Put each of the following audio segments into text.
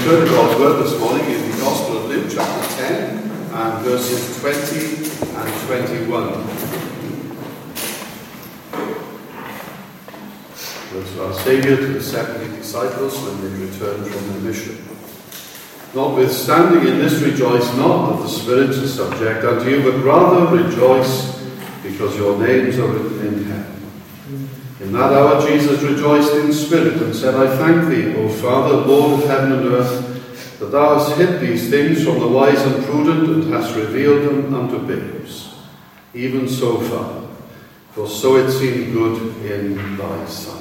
turn to God's Word this morning in the Gospel of Luke, chapter 10, and verses 20 and 21. Words of our Saviour to the 70 disciples when they returned from their mission. Notwithstanding in this rejoice not that the spirits are subject unto you, but rather rejoice because your names are written in heaven. In that hour Jesus rejoiced in spirit and said, I thank thee, O Father, Lord of heaven and earth, that thou hast hid these things from the wise and prudent, and hast revealed them unto babes. Even so, Father, for so it seemed good in thy sight.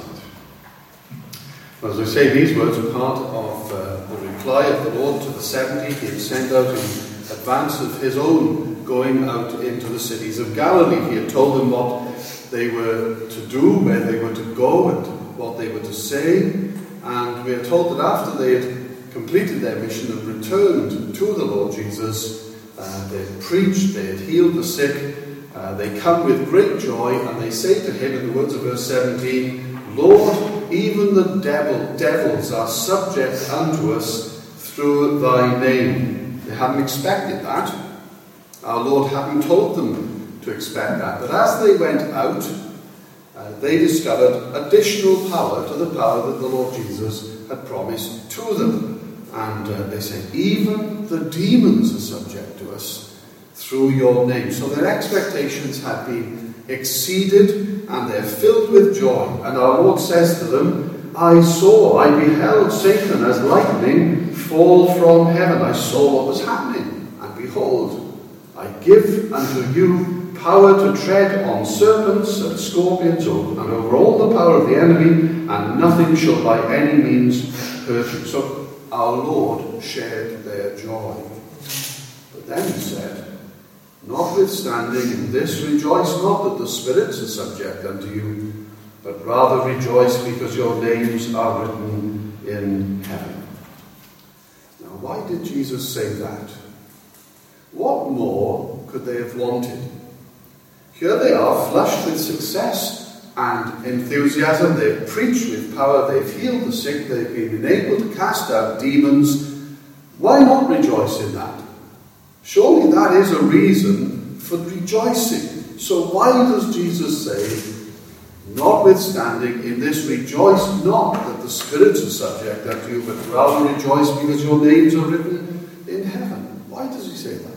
As I say, these words are part of the reply of the Lord to the 70 he had sent out in advance of his own going out into the cities of Galilee. He had told them what they were to do, where they were to go, and what they were to say. And we are told that after they had completed their mission and returned to the Lord Jesus, they had preached, they had healed the sick, they come with great joy, and they say to him, in the words of verse 17, Lord, even the devils are subject unto us through thy name. They hadn't expected that. Our Lord hadn't told them to expect that. But as they went out, they discovered additional power to the power that the Lord Jesus had promised to them. And they said, even the demons are subject to us through your name. So their expectations had been exceeded, and they're filled with joy. And our Lord says to them, I beheld Satan as lightning fall from heaven. I saw what was happening, and behold, I give unto you power to tread on serpents and scorpions and over all the power of the enemy, and nothing shall by any means hurt you. So our Lord shared their joy. But then he said, notwithstanding in this rejoice not that the spirits are subject unto you, but rather rejoice because your names are written in heaven. Now, why did Jesus say that? What more could they have wanted? Here they are, flushed with success and enthusiasm. They've preached with power. They've healed the sick. They've been able to cast out demons. Why not rejoice in that? Surely that is a reason for rejoicing. So why does Jesus say, notwithstanding in this rejoice not that the spirits are subject unto you, but rather rejoice because your names are written in heaven? Why does he say that?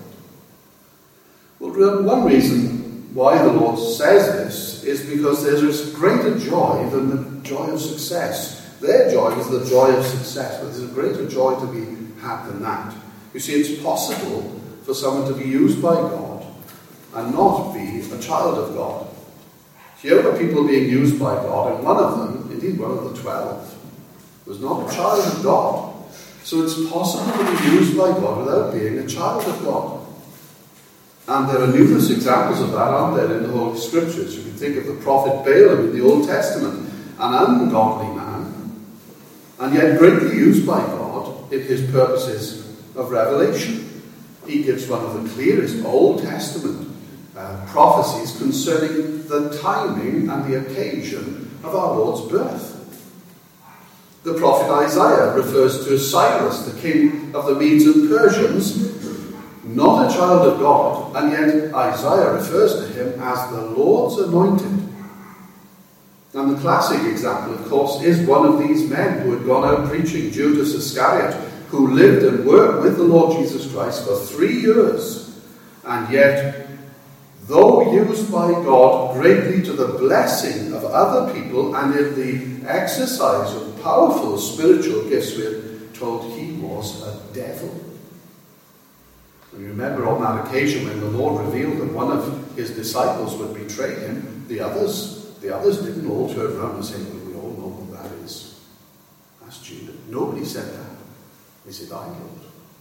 Well, one reason why the Lord says this is because there is greater joy than the joy of success. Their joy is the joy of success, but there's a greater joy to be had than that. You see, it's possible for someone to be used by God and not be a child of God. Here are people being used by God, and one of them, indeed one of the 12, was not a child of God. So it's possible to be used by God without being a child of God. And there are numerous examples of that, aren't there, in the Holy Scriptures. You can think of the prophet Balaam in the Old Testament, an ungodly man, and yet greatly used by God in his purposes of revelation. He gives one of the clearest Old Testament prophecies concerning the timing and the occasion of our Lord's birth. The prophet Isaiah refers to Cyrus, the king of the Medes and Persians, not a child of God, and yet Isaiah refers to him as the Lord's anointed. And the classic example, of course, is one of these men who had gone out preaching, Judas Iscariot, who lived and worked with the Lord Jesus Christ for 3 years, and yet, though used by God greatly to the blessing of other people and in the exercise of powerful spiritual gifts, we're told he was a devil. And remember on that occasion when the Lord revealed that one of his disciples would betray him, the others didn't all turn around and say, well, we all know who that is. That's Judas. Nobody said that. They said, I Lord.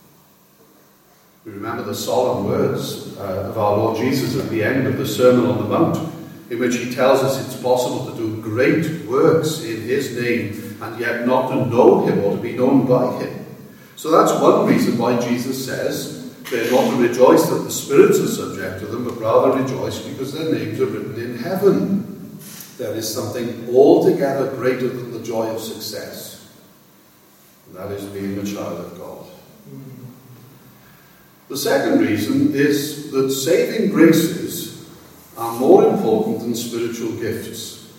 We remember the solemn words of our Lord Jesus at the end of the Sermon on the Mount, in which he tells us it's possible to do great works in his name and yet not to know him or to be known by him. So that's one reason why Jesus says they're not to rejoice that the spirits are subject to them, but rather rejoice because their names are written in heaven. There is something altogether greater than the joy of success. And that is being a child of God. The second reason is that saving graces are more important than spiritual gifts.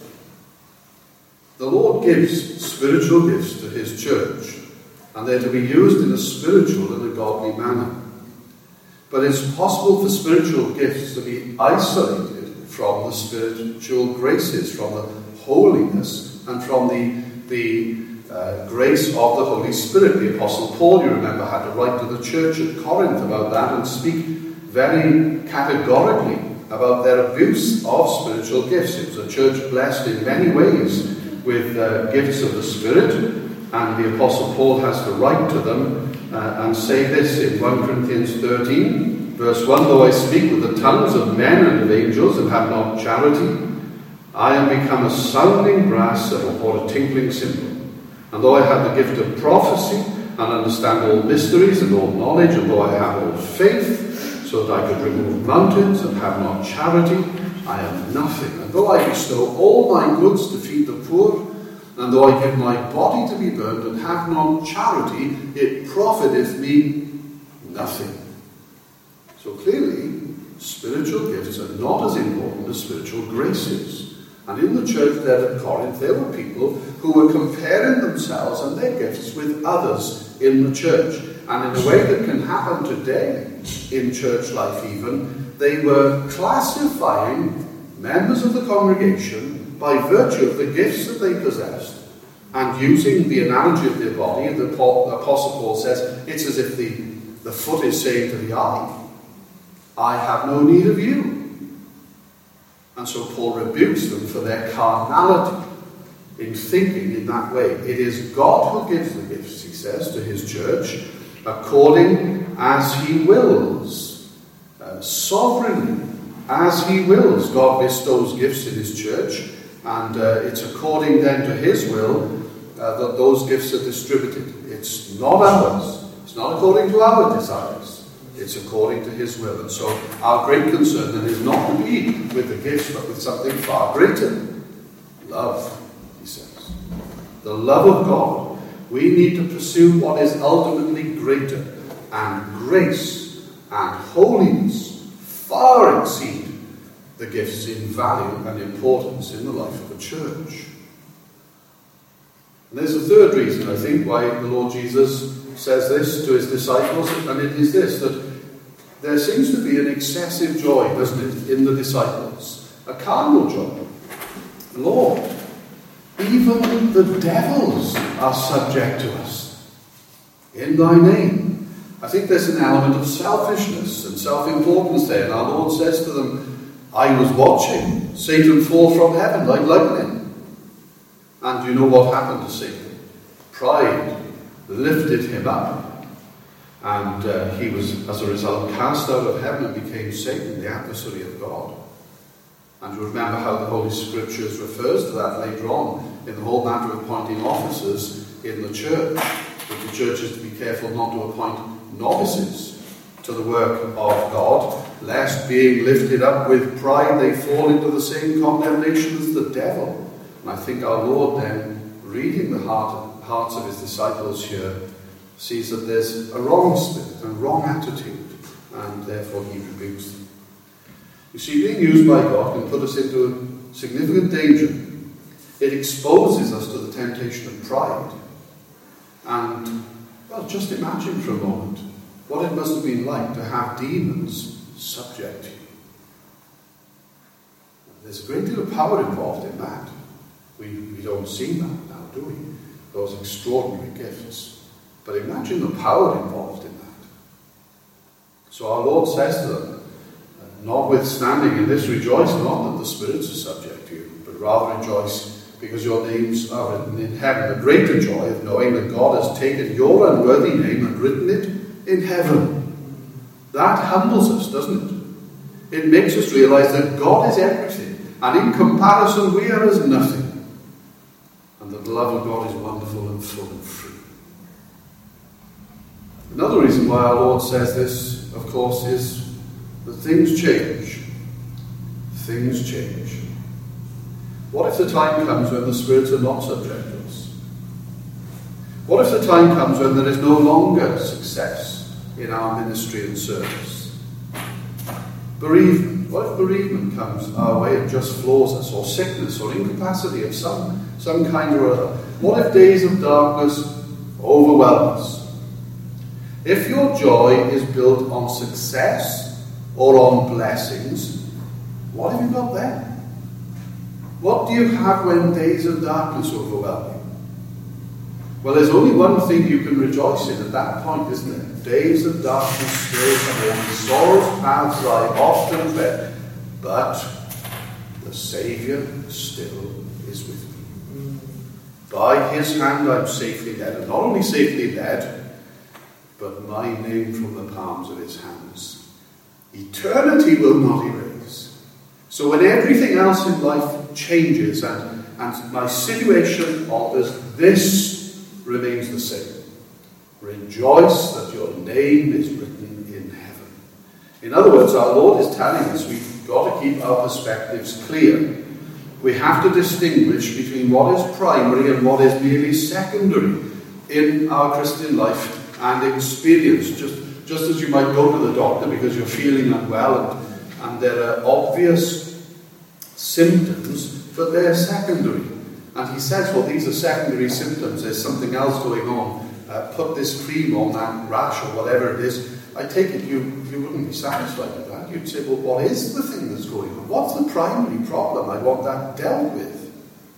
The Lord gives spiritual gifts to his church, and they're to be used in a spiritual and a godly manner. But it's possible for spiritual gifts to be isolated from the spiritual graces, from the holiness, and from the grace of the Holy Spirit. The Apostle Paul, you remember, had to write to the church at Corinth about that and speak very categorically about their abuse of spiritual gifts. It was a church blessed in many ways with gifts of the Spirit, and the Apostle Paul has to write to them and say this in 1 Corinthians 13, verse 1, though I speak with the tongues of men and of angels and have not charity, I am become a sounding brass or a tinkling cymbal. And though I have the gift of prophecy and understand all mysteries and all knowledge, and though I have all faith, so that I could remove mountains and have not charity, I am nothing. And though I bestow all my goods to feed the poor, and though I give my body to be burned and have not charity, it profiteth me nothing. So clearly, spiritual gifts are not as important as spiritual graces. And in the church there at Corinth, there were people who were comparing themselves and their gifts with others in the church. And in a way that can happen today in church life even, they were classifying members of the congregation by virtue of the gifts that they possessed, and using the analogy of their body. The Apostle Paul says it's as if the foot is saying to the eye, I have no need of you. And so Paul rebukes them for their carnality in thinking in that way. It is God who gives the gifts, he says, to his church, according as he wills, sovereignly, as he wills. God bestows gifts in his church, and it's according then to his will that those gifts are distributed. It's not ours. It's not according to our desires. It's according to his will. And so our great concern then is not to be with the gifts, but with something far greater. Love, he says. The love of God. We need to pursue what is ultimately greater. And grace and holiness far exceed the gifts in value and importance in the life of a church. And there's a third reason, I think, why the Lord Jesus says this to his disciples, and it is this, that there seems to be an excessive joy, doesn't it, in the disciples? A carnal joy. Lord, even the devils are subject to us in thy name. I think there's an element of selfishness and self-importance there. And our Lord says to them, I was watching Satan fall from heaven like lightning. And you know what happened to Satan? Pride lifted him up. And he was, as a result, cast out of heaven and became Satan, the adversary of God. And you remember how the Holy Scriptures refers to that later on in the whole matter of appointing officers in the church. That the church is to be careful not to appoint novices to the work of God, lest being lifted up with pride they fall into the same condemnation as the devil. And I think our Lord then, reading the hearts of his disciples here, sees that there's a wrong spirit, a wrong attitude, and therefore he rebukes them. You see, being used by God can put us into significant danger. It exposes us to the temptation of pride. And, well, just imagine for a moment what it must have been like to have demons subject to you. There's a great deal of power involved in that. We don't see that now, do we? Those extraordinary gifts. But imagine the power involved in that. So our Lord says to them, notwithstanding in this, rejoice not that the spirits are subject to you, but rather rejoice because your names are written in heaven. The greater joy of knowing that God has taken your unworthy name and written it in heaven. That humbles us, doesn't it? It makes us realize that God is everything, and in comparison we are as nothing. And that the love of God is wonderful and full and free. Another reason why our Lord says this, of course, is that things change. Things change. What if the time comes when the spirits are not subject to us? What if the time comes when there is no longer success in our ministry and service? Bereavement. What if bereavement comes our way and just floors us, or sickness, or incapacity of some kind or other? What if days of darkness overwhelm us? If your joy is built on success or on blessings, what have you got then? What do you have when days of darkness overwhelm you? Well, there's only one thing you can rejoice in at that point, isn't it? Days of darkness still come on, sorrow's paths lie often tread, but the Saviour still is with me. By his hand I'm safely led, and not only safely led, but my name from the palms of his hands eternity will not erase. So when everything else in life changes and my situation alters, this remains the same. Rejoice that your name is written in heaven. In other words, our Lord is telling us we've got to keep our perspectives clear. We have to distinguish between what is primary and what is merely secondary in our Christian life and experience. Just as you might go to the doctor because you're feeling unwell and there are obvious symptoms, but they're secondary. And he says, well, these are secondary symptoms. There's something else going on. Put this cream on that rash or whatever it is. I take it you wouldn't be satisfied with that. You'd say, well, what is the thing that's going on? What's the primary problem? I want that dealt with.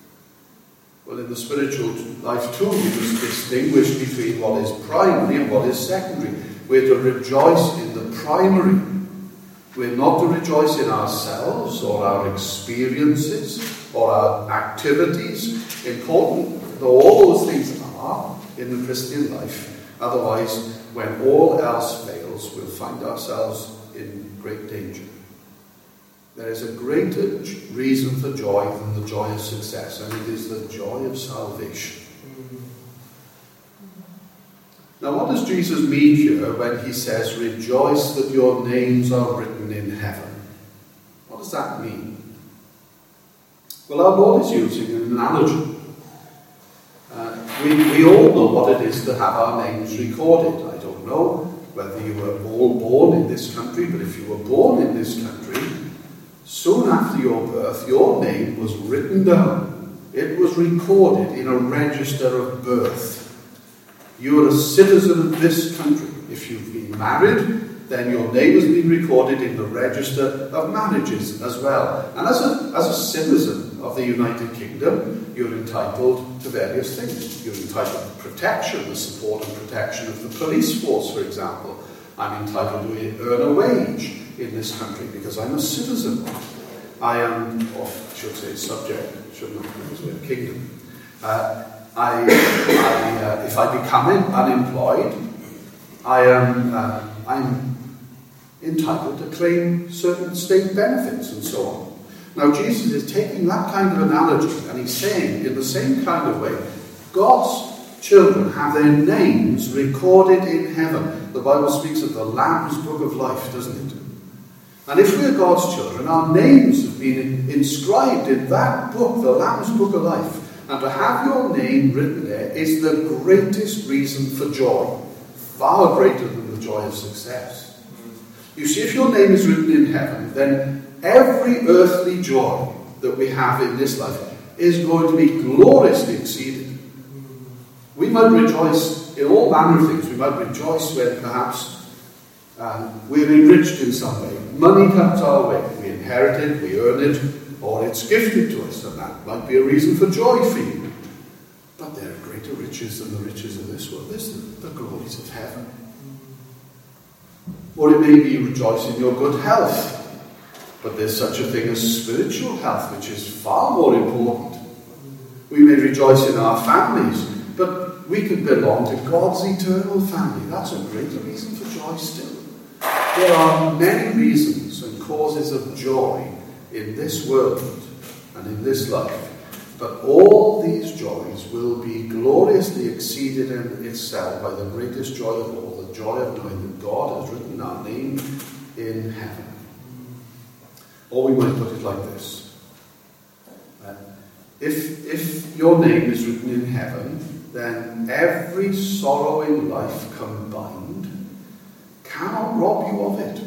Well, in the spiritual life too, we must distinguish between what is primary and what is secondary. We're to rejoice in the primary. We're not to rejoice in ourselves or our experiences or our activities, important though all those things are in the Christian life. Otherwise, when all else fails, we'll find ourselves in great danger. There is a greater reason for joy than the joy of success, and it is the joy of salvation. Now, what does Jesus mean here when he says, rejoice that your names are written in heaven? What does that mean? Well, our Lord is using an analogy. We all know what it is to have our names recorded. I don't know whether you were all born in this country, but if you were born in this country, soon after your birth, your name was written down. It was recorded in a register of birth. You are a citizen of this country. If you've been married, then your name has been recorded in the register of marriages as well. And as a citizen of the United Kingdom, you're entitled to various things. You're entitled to protection, the support and protection of the police force, for example. I'm entitled to earn a wage in this country because I'm a citizen. I am, or I should say subject, shouldn't I, because we're a kingdom. If I become unemployed, I'm entitled to claim certain state benefits and so on. Now Jesus is taking that kind of analogy and he's saying in the same kind of way, God's children have their names recorded in heaven. The Bible speaks of the Lamb's Book of Life, doesn't it? And if we're God's children, our names have been inscribed in that book, the Lamb's Book of Life. And to have your name written there is the greatest reason for joy, far greater than the joy of success. You see, if your name is written in heaven, then every earthly joy that we have in this life is going to be gloriously exceeded. We might rejoice in all manner of things. We might rejoice when perhaps we're enriched in some way. Money comes our way. We inherit it, we earn it, or it's gifted to us, and that might be a reason for joy for you. But there are greater riches than the riches of this world. There's the glories of heaven. Or it may be rejoice in your good health. But there's such a thing as spiritual health, which is far more important. We may rejoice in our families, but we can belong to God's eternal family. That's a greater reason for joy still. There are many reasons and causes of joy in this world and in this life. But all these joys will be gloriously exceeded in itself by the greatest joy of all, the joy of knowing that God has written our name in heaven. Or we might put it like this. If your name is written in heaven, then every sorrow in life combined cannot rob you of it.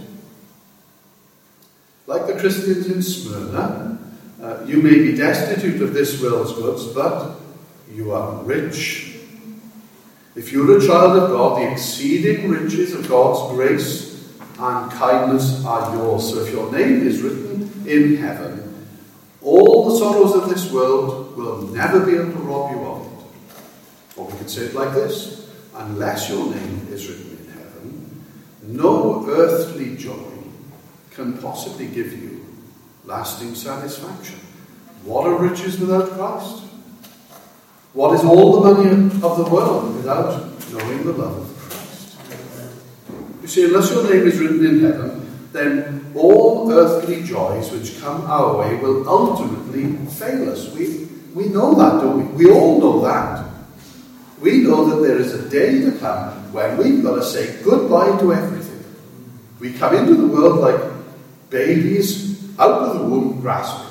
Like the Christians in Smyrna, you may be destitute of this world's goods, but you are rich. If you're a child of God, the exceeding riches of God's grace and kindness are yours. So if your name is written in heaven, all the sorrows of this world will never be able to rob you of it. Or we could say it like this: unless your name is written in heaven, no earthly joy can possibly give you lasting satisfaction. What are riches without Christ? What is all the money of the world without knowing the love of Christ? You see, unless your name is written in heaven, then all earthly joys which come our way will ultimately fail us. We know that, don't we? We all know that. We know that there is a day to come when we've got to say goodbye to everything. We come into the world like babies out of the womb grasping.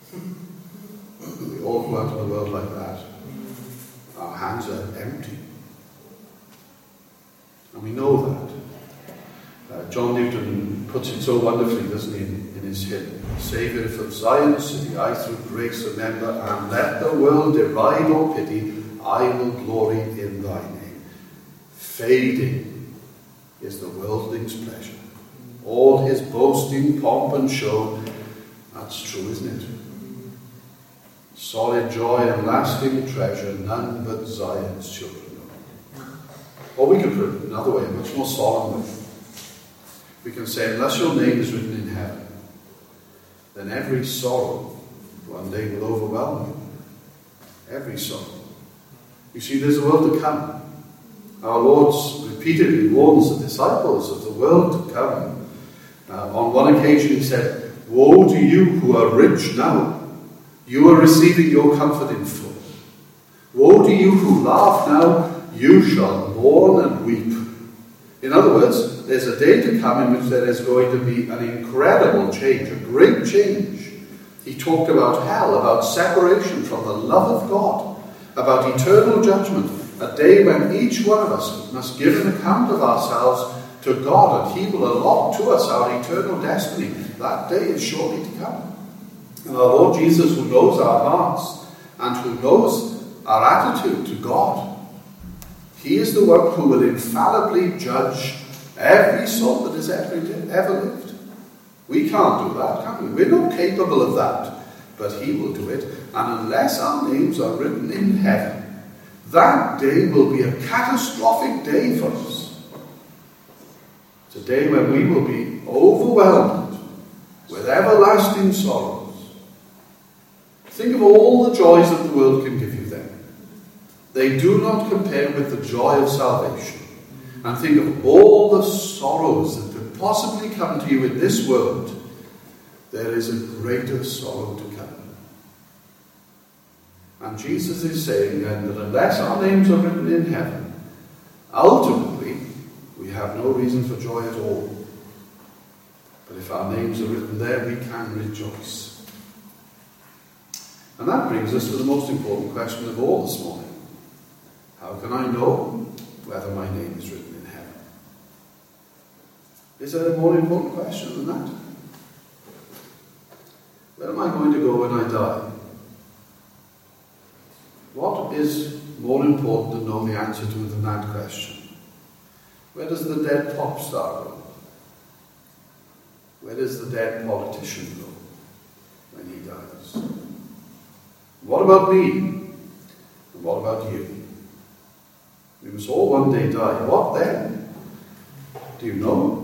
We all go out of the world like that. Our hands are empty. And we know that. John Newton puts it so wonderfully, doesn't he, in his hymn: Saviour from Zion's city, I through grace remember, and let the world deride or pity, I will glory in thy name. Fading is the worldling's pleasure, all his boasting, pomp and show. That's true, isn't it? Solid joy and lasting treasure, none but Zion's children know. Or we could put it another way, a much more solemn way. We can say, unless your name is written in heaven, then every sorrow one day will overwhelm you. Every sorrow. You see, there's a world to come. Our Lord repeatedly warns the disciples of the world to come. On one occasion he said, woe to you who are rich now. You are receiving your comfort in full. Woe to you who laugh now. You shall mourn and weep. In other words, there's a day to come in which there is going to be an incredible change, a great change. He talked about hell, about separation from the love of God, about eternal judgment, a day when each one of us must give an account of ourselves to God, and He will allot to us our eternal destiny. That day is surely to come. And our Lord Jesus, who knows our hearts and who knows our attitude to God, He is the one who will infallibly judge every soul that has ever lived. We can't do that, can we? We're not capable of that. But He will do it. And unless our names are written in heaven, that day will be a catastrophic day for us. It's a day when we will be overwhelmed with everlasting sorrows. Think of all the joys that the world can give you then. They do not compare with the joy of salvation. And think of all the sorrows that could possibly come to you in this world. There is a greater sorrow to come. And Jesus is saying then that unless our names are written in heaven, ultimately we have no reason for joy at all. But if our names are written there, we can rejoice. And that brings us to the most important question of all this morning. How can I know whether my name is written in heaven? Is there a more important question than that? Where am I going to go when I die? What is more important to know the answer to than that question? Where does the dead pop star go? Where does the dead politician go when he dies? What about me? And what about you? We must all one day die. What then? Do you know?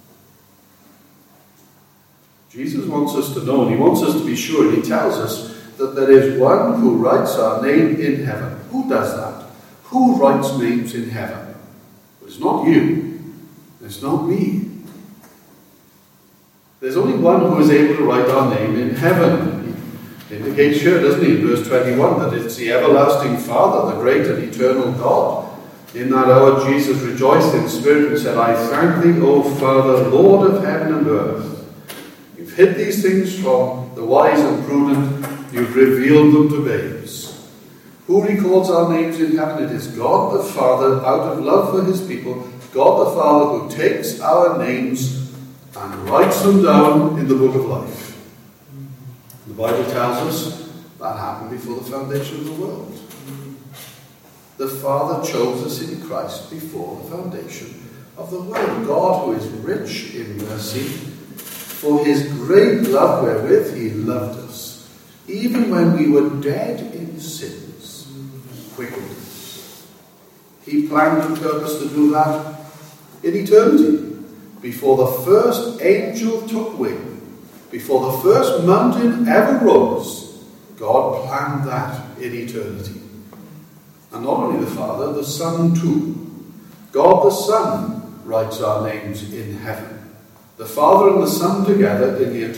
Jesus wants us to know, and He wants us to be sure, and He tells us that there is one who writes our name in heaven. Who does that? Who writes names in heaven? Well, it's not you. It's not me. There's only one who is able to write our name in heaven. He indicates here, doesn't he, in verse 21, that it's the everlasting Father, the great and eternal God. In that hour Jesus rejoiced in spirit and said, I thank thee, O Father, Lord of heaven and earth. You've hid these things from the wise and prudent. You've revealed them to babes. Who records our names in heaven? It is God the Father, out of love for his people. God the Father who takes our names and writes them down in the book of life. The Bible tells us that happened before the foundation of the world. The Father chose us in Christ before the foundation of the world. God, who is rich in mercy, for his great love wherewith he loved us, even when we were dead in sins, quickened us. He planned and purposed to do that in eternity. Before the first angel took wing, before the first mountain ever rose, God planned that in eternity. And not only the Father, the Son too. God the Son writes our names in heaven. The Father and the Son together in the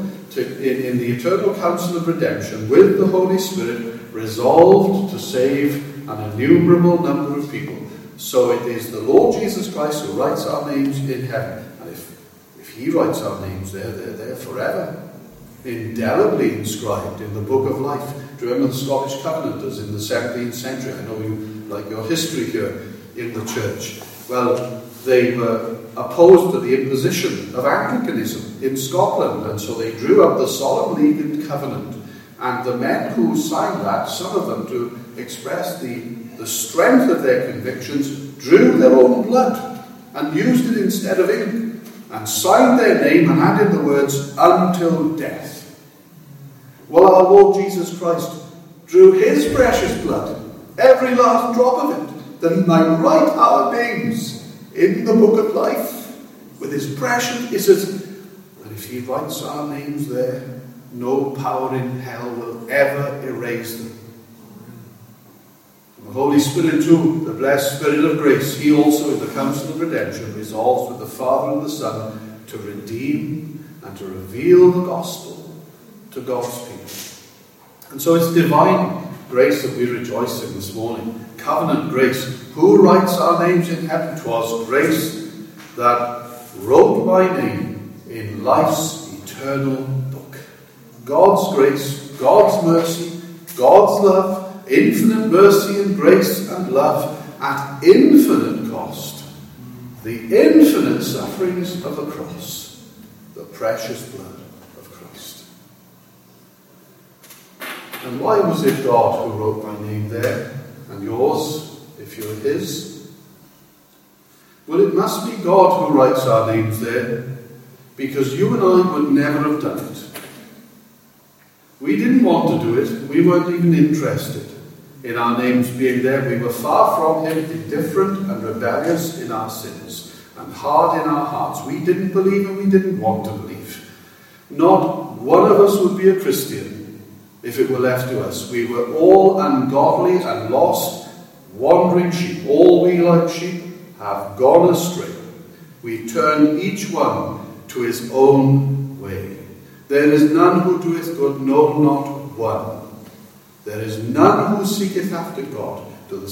eternal council of redemption with the Holy Spirit, resolved to save an innumerable number of people. So it is the Lord Jesus Christ who writes our names in heaven. And if he writes our names there, they're there forever, indelibly inscribed in the book of life. Do you remember the Scottish Covenanters in the 17th century? I know you like your history here in the church. Well, they were opposed to the imposition of Anglicanism in Scotland, and so they drew up the Solemn League and Covenant. And the men who signed that, some of them to express the strength of their convictions, drew their own blood and used it instead of ink, and signed their name and added the words, until death. Well, our Lord Jesus Christ drew his precious blood, every last drop of it, that he might write our names in the book of life with his precious kisses. And if he writes our names there, no power in hell will ever erase them. And the Holy Spirit too, the blessed Spirit of grace, he also in the council of redemption resolves with the Father and the Son to redeem and to reveal the gospel to God's people. And so it's divine grace that we rejoice in this morning. Covenant grace. Who writes our names in heaven? 'Twas grace that wrote my name in life's eternal book. God's grace, God's mercy, God's love, infinite mercy and grace and love at infinite cost. The infinite sufferings of the cross, the precious blood of Christ. And why was it God who wrote my name there, and yours, if you're his? Well, it must be God who writes our names there, because you and I would never have done it. We didn't want to do it. We weren't even interested in our names being there. We were far from him, indifferent and rebellious in our sins, and hard in our hearts. We didn't believe and we didn't want to believe. Not one of us would be a Christian if it were left to us. We were all ungodly and lost, wandering sheep. All we like sheep have gone astray. We turn each one to his own way. There is none who doeth good, no, not one. There is none who seeketh after God. Do the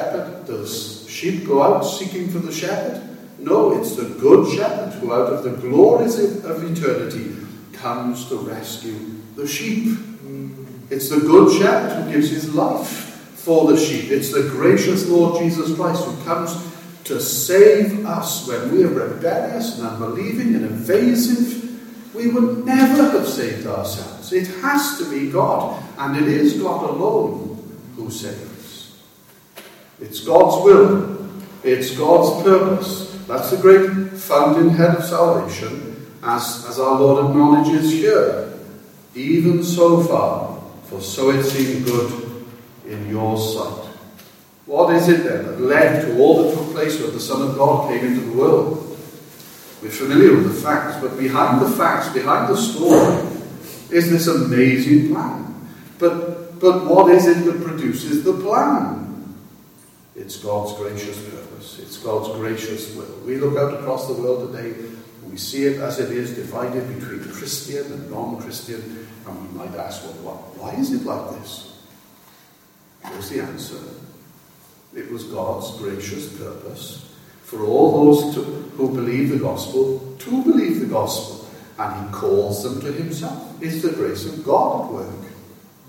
sheep go out seeking for the shepherd? No, it's the good shepherd who out of the glories of eternity comes to rescue the sheep. It's the good shepherd who gives his life for the sheep. It's the gracious Lord Jesus Christ who comes to save us when we are rebellious and unbelieving and evasive. We would never have saved ourselves. It has to be God, and it is God alone who saves. It's God's will. It's God's purpose. That's the great fountainhead of salvation, as our Lord acknowledges here. Even so far, for so it seemed good in your sight. What is it then that led to all that took place when the Son of God came into the world? We're familiar with the facts, but behind the facts, behind the story, is this amazing plan. But what is it that produces the plan? It's God's gracious purpose. It's God's gracious will. We look out across the world today, and we see it as it is, divided between Christian and non-Christian, and we might ask, well, why is it like this? Here's the answer. It was God's gracious purpose for all those who believe the gospel to believe the gospel, and he calls them to himself. It's the grace of God at work.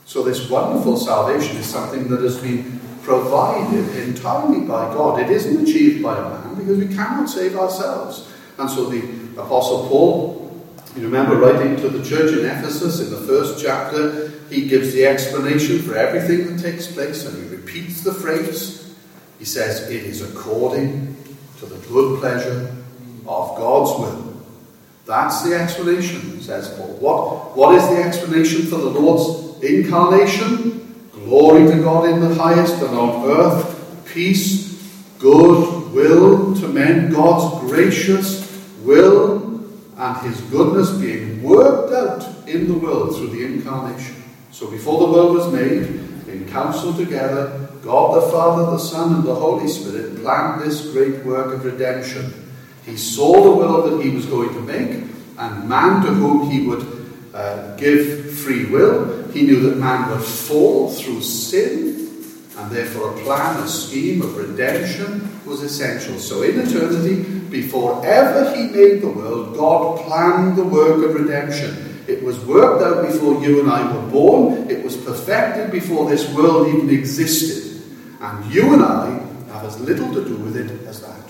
So this wonderful salvation is something that has been provided entirely by God. It isn't achieved by man because we cannot save ourselves. And so the Apostle Paul, you remember writing to the church in Ephesus in the first chapter, he gives the explanation for everything that takes place, and he repeats the phrase. He says, it is according to the good pleasure of God's will. That's the explanation, says Paul. What is the explanation for the Lord's incarnation? Glory to God in the highest, and on earth peace, good will to men, God's gracious will and his goodness being worked out in the world through the incarnation. So before the world was made, in council together, God the Father, the Son, and the Holy Spirit planned this great work of redemption. He saw the world that he was going to make, and man to whom he would give free will. He knew that man would fall through sin, and therefore a plan, a scheme of redemption was essential. So in eternity, before ever he made the world, God planned the work of redemption. It was worked out before you and I were born. It was perfected before this world even existed. And you and I have as little to do with it as that.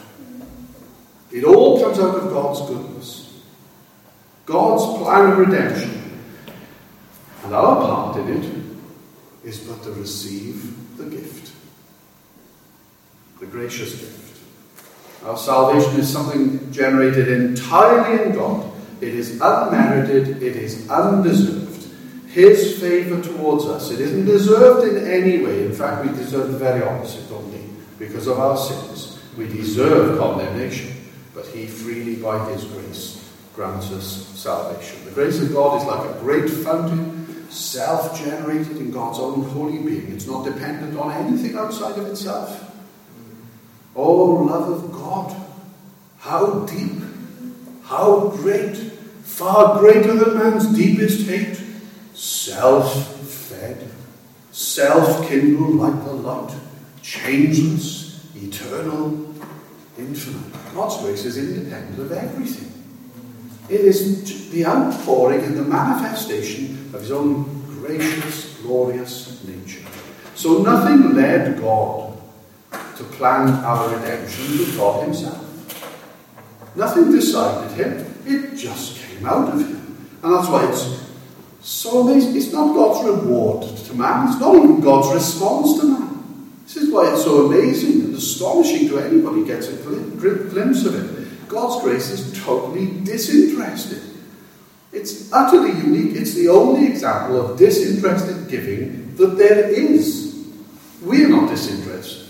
It all comes out of God's goodness. God's plan of redemption. And our part in it is but to receive the gift. The gracious gift. Our salvation is something generated entirely in God. It is unmerited. It is undeserved. His favour towards us. It isn't deserved in any way. In fact, we deserve the very opposite, don't we? Because of our sins. We deserve condemnation. But he freely, by his grace, grants us salvation. The grace of God is like a great fountain, self-generated in God's own holy being. It's not dependent on anything outside of itself. Oh, love of God, how deep, how great, far greater than man's deepest hate, self-fed, self-kindled like the light, changeless, eternal, infinite. God's grace is independent of everything. It is the outpouring and the manifestation of his own gracious, glorious nature. So nothing led God to plan our redemption but God himself. Nothing decided him. It just came out of him. And that's why it's so amazing. It's not God's reward to man. It's not even God's response to man. This is why it's so amazing and astonishing to anybody who gets a glimpse of it. God's grace is totally disinterested. It's utterly unique. It's the only example of disinterested giving that there is. We are not disinterested.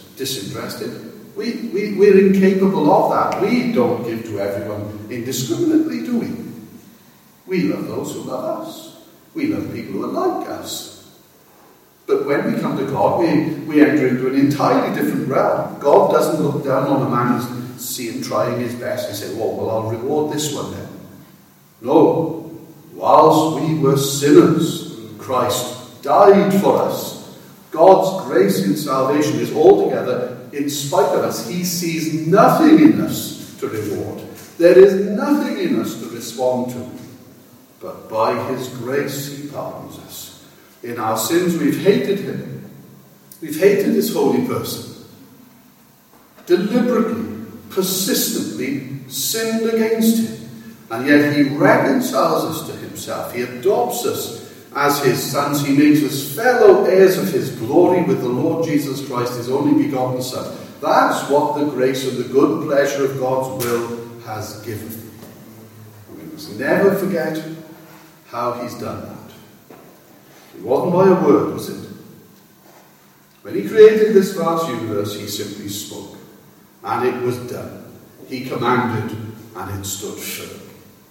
We're incapable of that. We don't give to everyone indiscriminately, do we? We love those who love us. We love people who are like us. But when we come to God, we enter into an entirely different realm. God doesn't look down on a man who's seen trying his best and say, well, I'll reward this one then. No. Whilst we were sinners, Christ died for us. God's grace in salvation is altogether in spite of us. He sees nothing in us to reward. There is nothing in us to respond to. But by his grace he pardons us. In our sins we've hated him. We've hated his holy person. Deliberately, persistently sinned against him. And yet he reconciles us to himself. He adopts us as his sons. He makes us fellow heirs of his glory with the Lord Jesus Christ, his only begotten Son. That's what the grace and the good pleasure of God's will has given. We must never forget how he's done that. It wasn't by a word, was it? When he created this vast universe, he simply spoke. And it was done. He commanded, and it stood firm.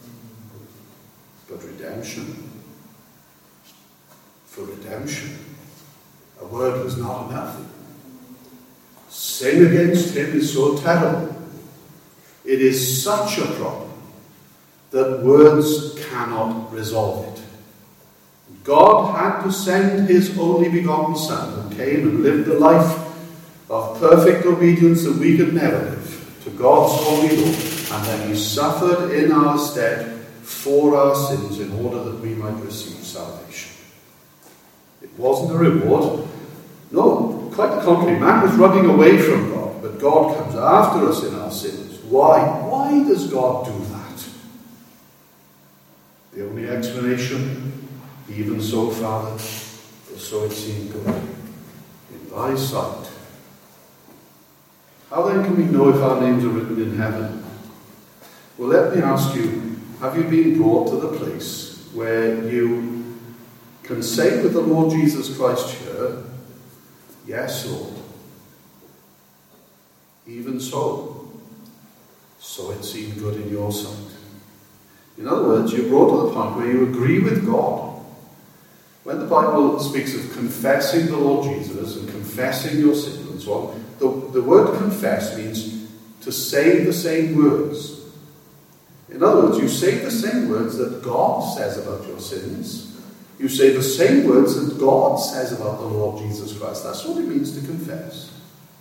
But redemption, for redemption, a word was not enough. Sin against him is so terrible. It is such a problem that words cannot resolve it. God had to send his only begotten Son, who came and lived the life of perfect obedience that we could never live, to God's holy law, and then he suffered in our stead for our sins in order that we might receive salvation. It wasn't a reward. No, quite the contrary. Man was running away from God, but God comes after us in our sins. Why? Why does God do that? The only explanation, even so, Father, for so it seemed good in thy sight. How then can we know if our names are written in heaven? Well, let me ask you, have you been brought to the place where you can say with the Lord Jesus Christ here, yes, Lord, even so it seemed good in your sight. In other words, you're brought to the point where you agree with God. When the Bible speaks of confessing the Lord Jesus and confessing your sins and so on, the word confess means to say the same words. In other words, you say the same words that God says about your sins. You say the same words that God says about the Lord Jesus Christ. That's what it means to confess.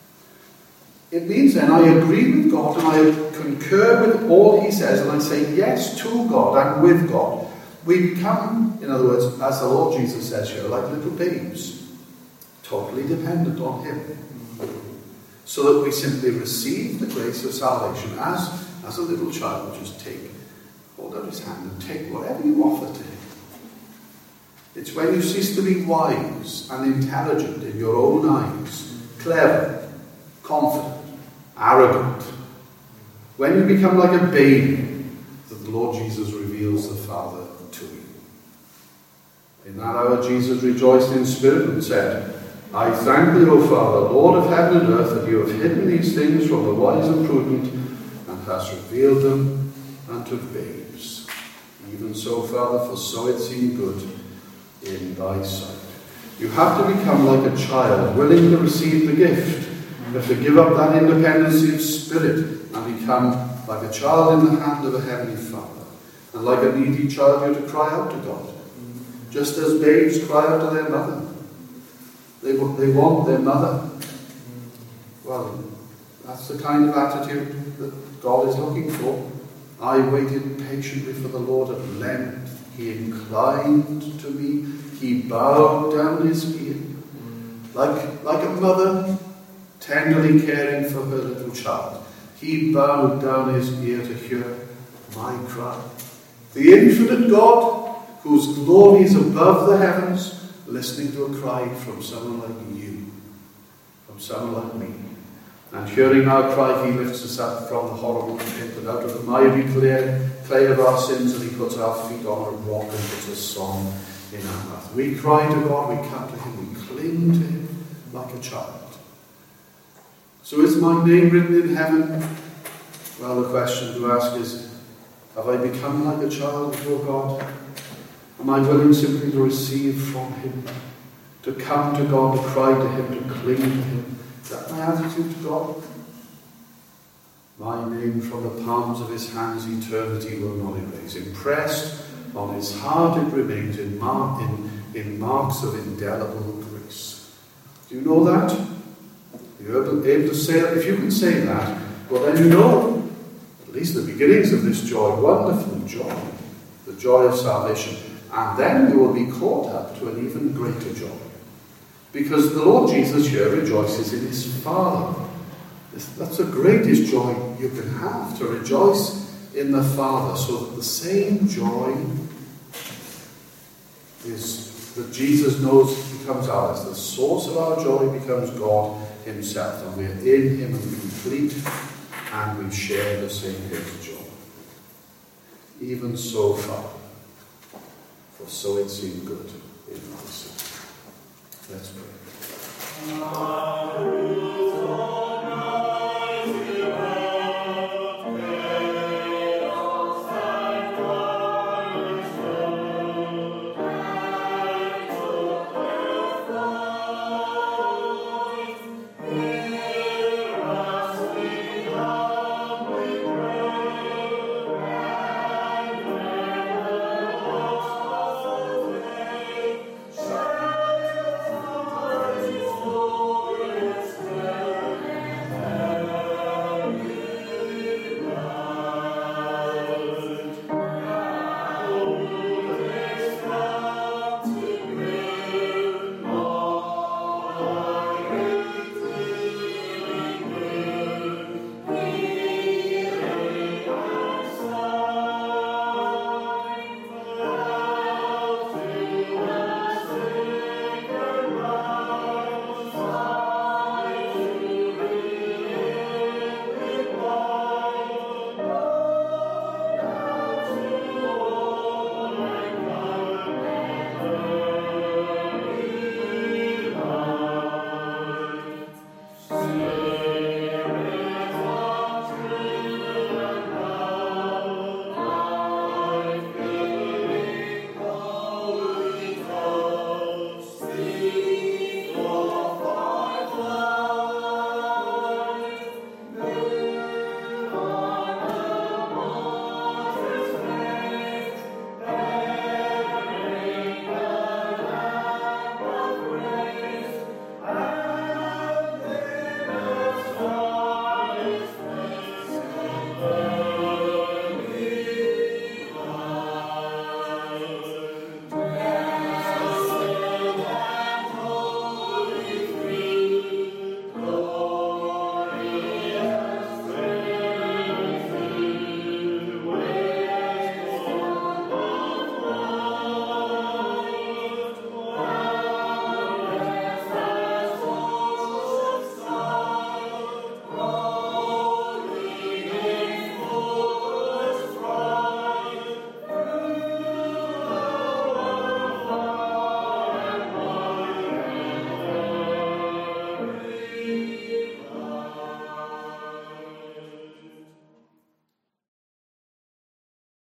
It means then I agree with God and I concur with all he says and I say yes to God and with God. We become, in other words, as the Lord Jesus says here, like little babes, totally dependent on him. So that we simply receive the grace of salvation as a little child. Just hold out his hand and take whatever you offer to him. It's when you cease to be wise and intelligent in your own eyes, clever, confident, arrogant, when you become like a baby, that the Lord Jesus reveals the Father to you. In that hour Jesus rejoiced in spirit and said, I thank thee, O Father, Lord of heaven and earth, that you have hidden these things from the wise and prudent, and hast revealed them unto babes. Even so, Father, for so it seemed good in thy sight. You have to become like a child, willing to receive the gift. You have to give up that independency of spirit and become like a child in the hand of a heavenly Father. And like a needy child, you're to cry out to God. Just as babes cry out to their mother. They want their mother. Well, that's the kind of attitude that God is looking for. I waited patiently for the Lord at length. He inclined to me. He bowed down his ear. Like a mother tenderly caring for her little child. He bowed down his ear to hear my cry. The infinite God, whose glory is above the heavens, listening to a cry from someone like you, from someone like me. And hearing our cry, he lifts us up from the horrible pit and out of the miry clay of our sins, and he puts our feet on a rock and puts a song in our mouth. We cry to God, we come to him, we cling to him like a child. So is my name written in heaven? Well, the question to ask is, have I become like a child before God? Am I willing simply to receive from him, to come to God, to cry to him, to cling to him? Is that my attitude to God? My name from the palms of his hands eternity will not erase. Impressed on his heart it remains in marks of indelible grace. Do you know that? You're able to say that. If you can say that, well then you know at least the beginnings of this joy, wonderful joy, the joy of salvation. And then you will be caught up to an even greater joy. Because the Lord Jesus here rejoices in his Father. That's the greatest joy you can have, to rejoice in the Father, so that the same joy is that Jesus knows becomes ours. The source of our joy becomes God himself, and we're in him and complete, and we share the same great joy. Even so, Father, for so it seemed good in thy sight. Let's pray.